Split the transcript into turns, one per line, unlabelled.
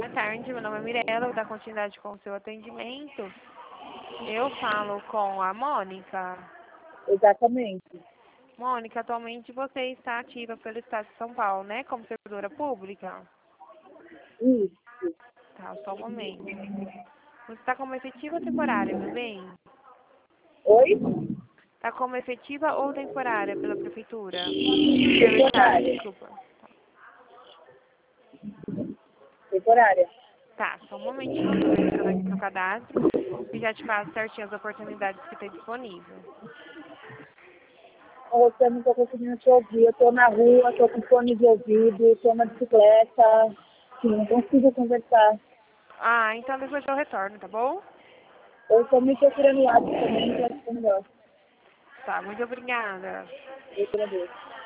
Boa tarde, meu nome é Mirella, vou dar continuidade com o seu atendimento. Eu falo com a Mônica.
Exatamente.
Mônica, atualmente você está ativa pelo Estado de São Paulo, né? Como servidora pública?
Isso.
Tá, só um momento. Você está como efetiva ou temporária, meu bem?
Oi?
Está como efetiva ou temporária pela prefeitura? Pelo Estado,
Temporária.
desculpa.
Temporária.
Tá, só um momentinho, estou verificando aqui seu cadastro e já te passo certinho as oportunidades que tem disponível.
Você não estou conseguindo te ouvir. Eu estou na rua, estou com fone de ouvido, estou na bicicleta. Sim, não consigo conversar.
Ah, então depois eu retorno, tá bom?
Eu estou me procurando lá também, que é melhor.
Tá, muito obrigada.
Eu agradeço.